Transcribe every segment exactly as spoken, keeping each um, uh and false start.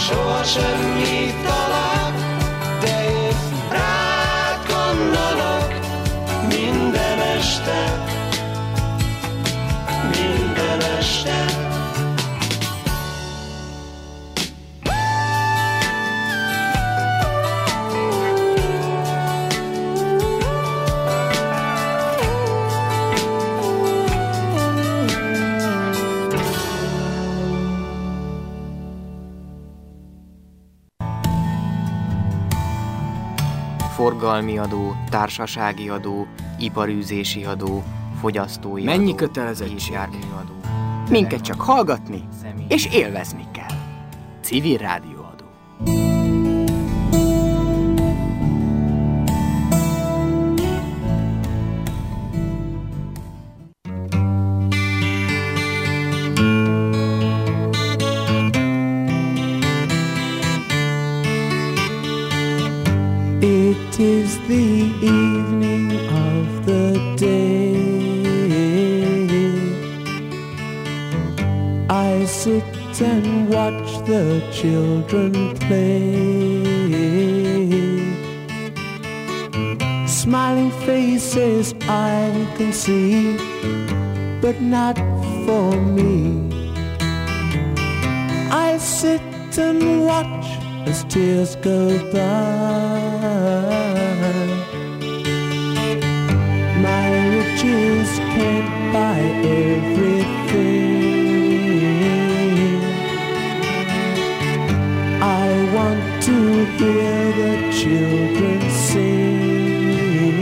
soha semmit talán, de én rád gondolok minden este, minden este. Forgalmi adó, társasági adó, iparűzési adó, fogyasztói Mennyi adó, kötelezettség? járműadó. Minket csak hallgatni és élvezni kell. Civil rádióadó. It is the evening of the day. I sit and watch the children play. Smiling faces I can see, but not for me. I sit and watch as tears go by. My riches can't buy everything. I want to hear the children sing.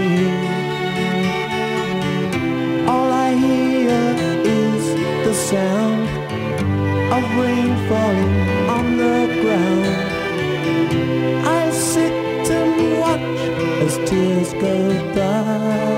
All I hear is the sound of rain falling on the ground. I sit and watch as tears go by.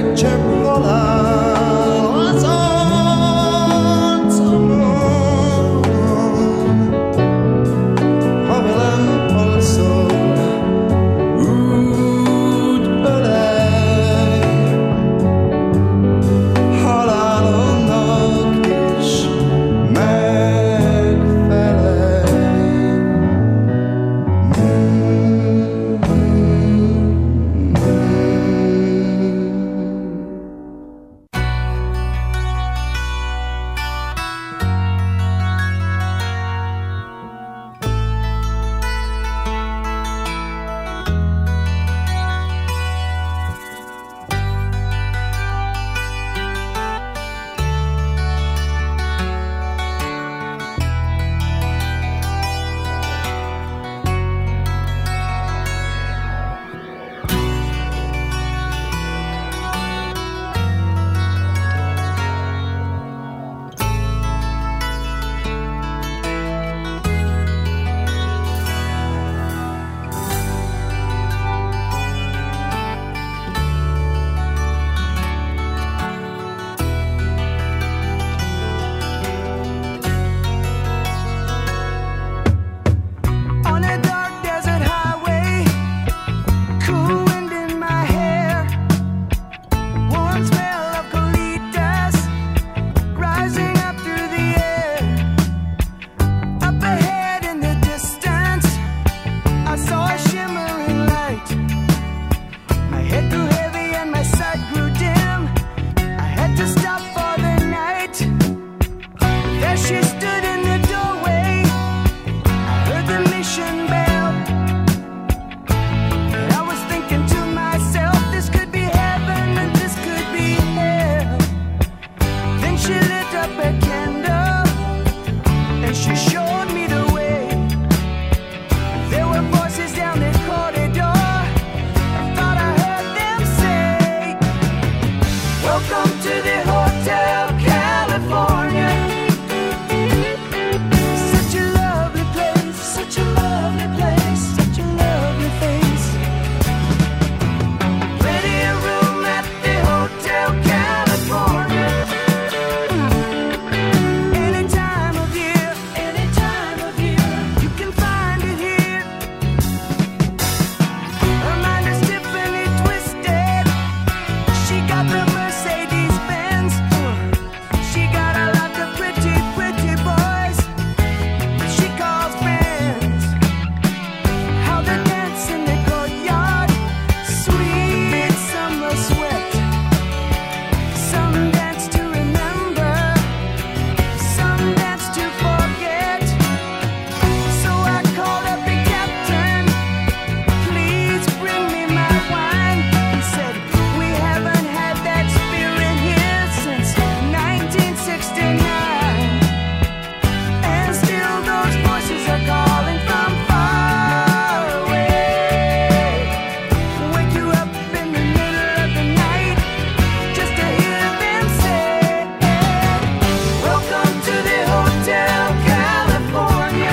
csak halál az arcomon. Ha velem alszol, úgy ölej, halálomnak is megfelelj. On a dark desert highway, cool wind in my hair, warm smell of colitas rising up through the air. Up ahead in the distance, I saw a shimmering light. My head grew heavy and my sight grew dim. I had to stop for the night. There she stood in the doorway. I heard the mission bell, and I was thinking to myself, this could be heaven and this could be hell. Then she lit up a candle, and she showed me the way. There were voices down the corridor. I thought I heard them say, welcome to the Hotel California. Such a lovely place, such a lovely place, such a lovely face. Plenty of room at the Hotel California. Any time of year, any time of year, you can find it here. Her mind is Tiffany twisted. She got the Mercedes Benz. She got a lot of pretty, pretty boys she calls friends. How they dance in the courtyard, sweet summer sweat. Some dance to remember, some dance to forget. So I called up the captain, please bring me my wine. He said, we haven't had that spirit here since nineteen sixty-nine. And still those voices are calling from far away. Wake you up in the middle of the night just to hear them say, welcome to the Hotel California.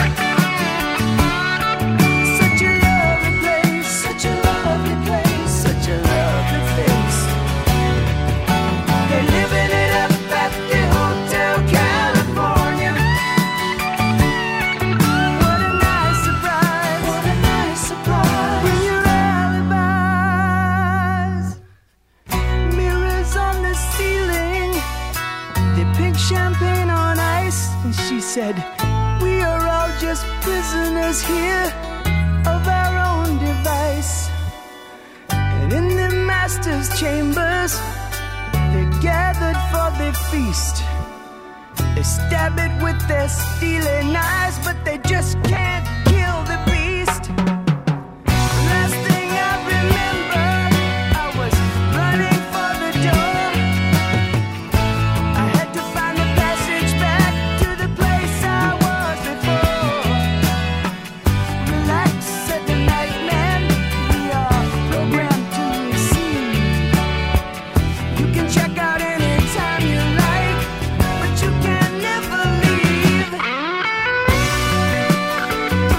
Such a lovely place, such a lovely place, such a lovely face. They're living it up at the Hotel California. What a nice surprise, what a nice surprise. Bring your alibis. Mirrors on the ceiling, they pink champagne on ice. And she said, we are all just prisoners here of our own device. And in the master's chambers, they gathered for the feast. They stab it with their steely knives, but they just can't kill the beast. Last thing I remember, I was running for the door. I had to find the passage back to the place I was before. Relax, said the night man, we are programmed to receive. You can check out anytime you like, but you can never leave.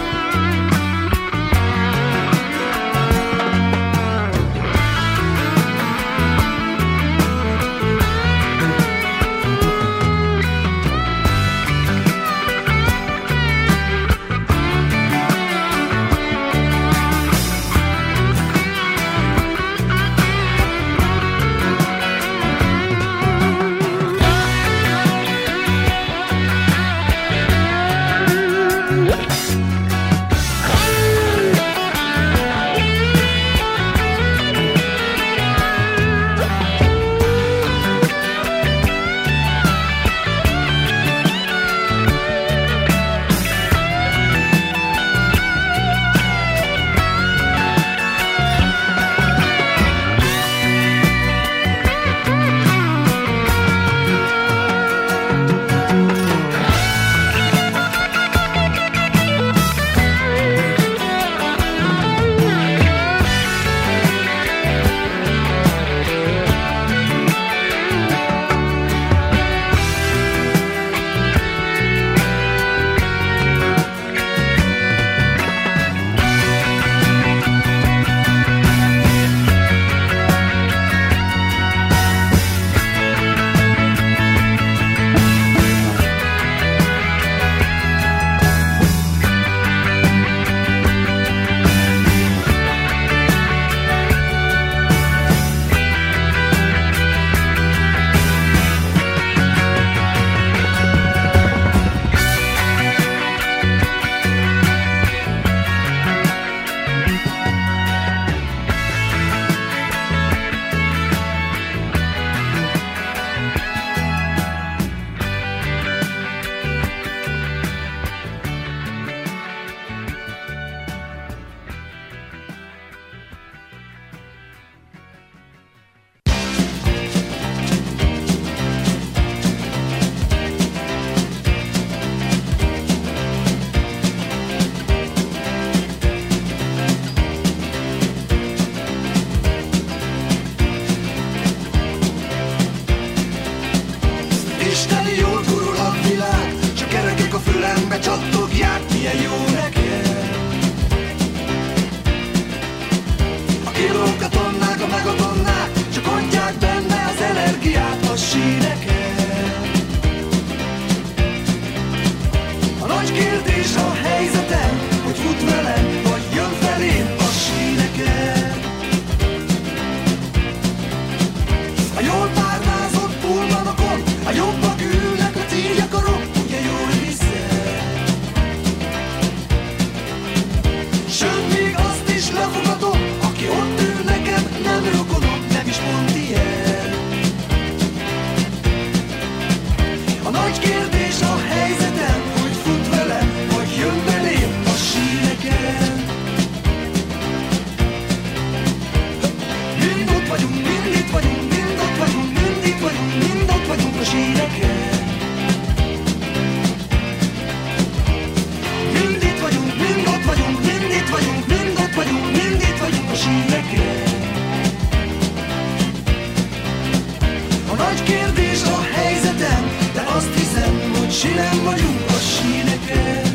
sinem vagyunk a síneken.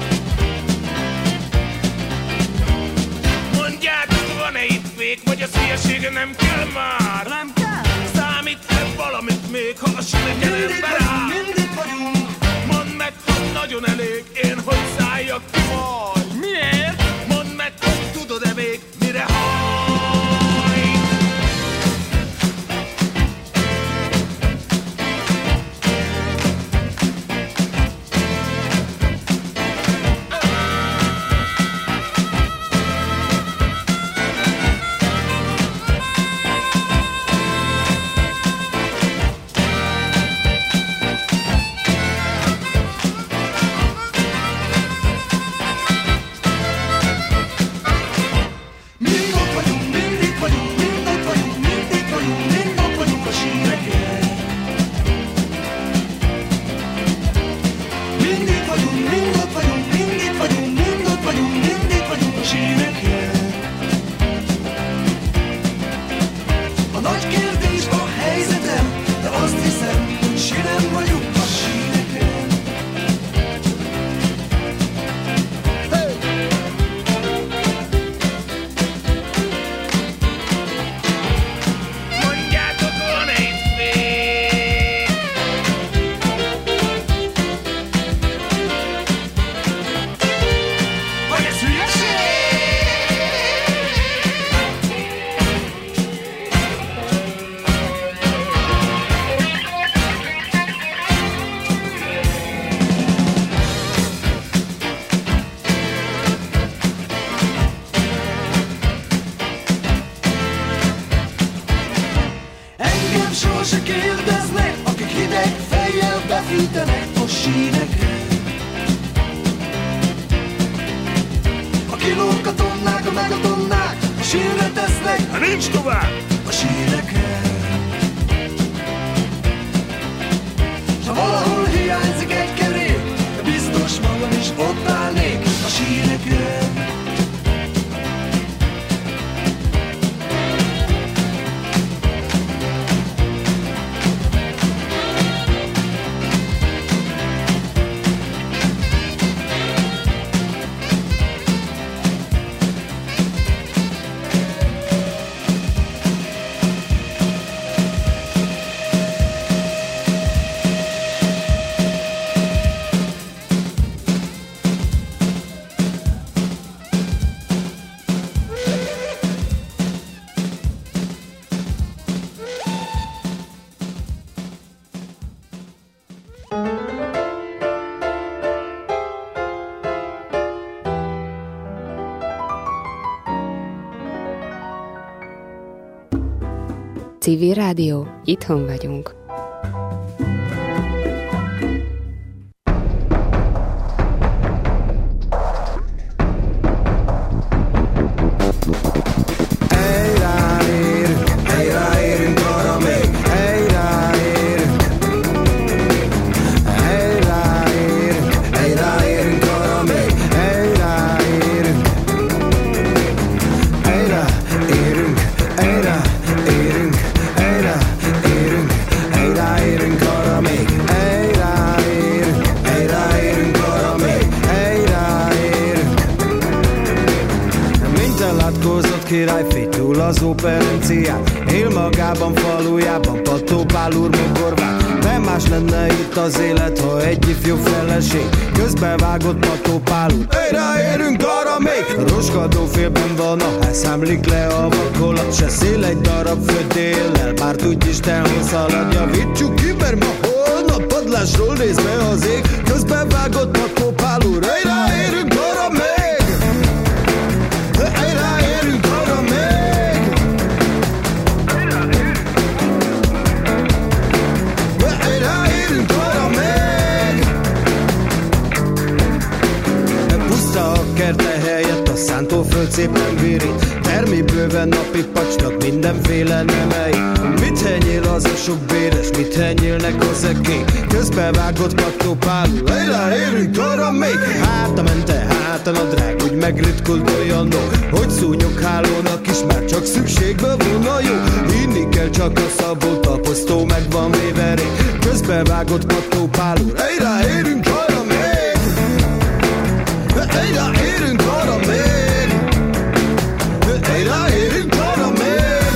Mondjátok, van-e itt fék, vagy a hülyesége nem kell már? Nem kell. Számít-e valamit még, ha a síneken ember áll? Mindig vagyunk. Mondd meg, hogy nagyon elég, én hogy szálljak ki majd. Miért? Mondd meg, hogy tudod-e még, mire hajt. Se kérdeznek, akik hideg fejjel befűtenek a síneken. A kilók, a tonnák, a meg a tonnák a sínre tesznek, Ha nincs tovább! a síneken. S ha valahol hiányzik egy kerék, biztos magam is ott állnék a síneken. Civil Rádió, itthon vagyunk. Királyfi túl az operencián, él magában, falujában, Pattó Pál úr mogorván. Nem más lenne itt az élet, ha egy ifjú feleség közbevágott Pattó Pál úr. Egyre érünk arra még! A roskadó félben van, a számlik le a vakolat, se szél egy darab földéllel, bár tudj Isten, hol szalad. Javítsuk ki, mert ma holnap padlásról néz be az ég, közbevágott Pattó Pál úr. Egyre érünk arra még! Kerte helyett a szántóföld szépen virít, termi bőven napi pacsnak mindenféle nemei. Mit henyél az a sok béres, mit henyélnek a zekék, közbevágott Pattó Pál úr. Egyre érünk arra még! Háta mente, hátan a drág, úgy megritkult olyanok, hogy szúnyoghálónak is már csak szükségbe volna jó. Hinni kell csak a Szabó, taposztó meg van véve rég, közbevágott pattópálúr. Egyre érünk arra még, egyre érünk arra még, egyre érünk arra még.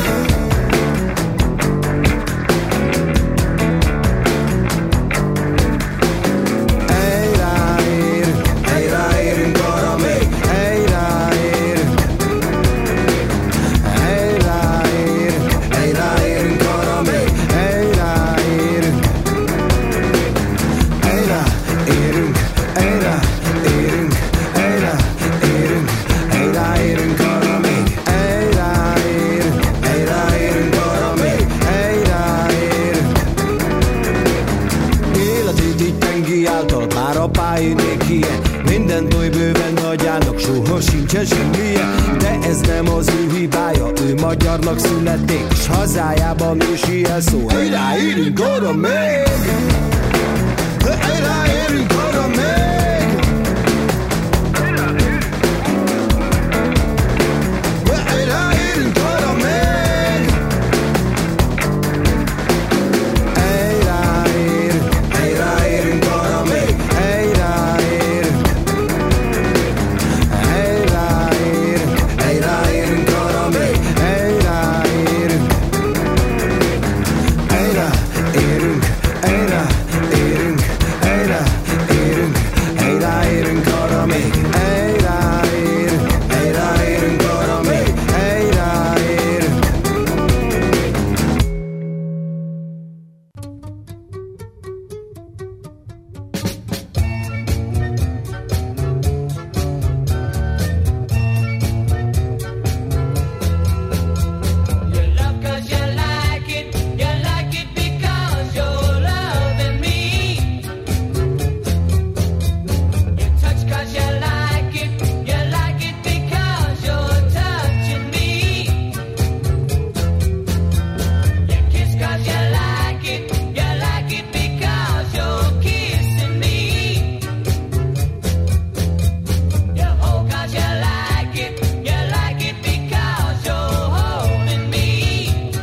Mindent oly bőven hagyának, soha sincsen semmilyen. De ez nem az ő hibája, ő magyarnak születik, s hazájában ősi elszó. Hey, ráérünk arra még, hey, ráérünk arra még.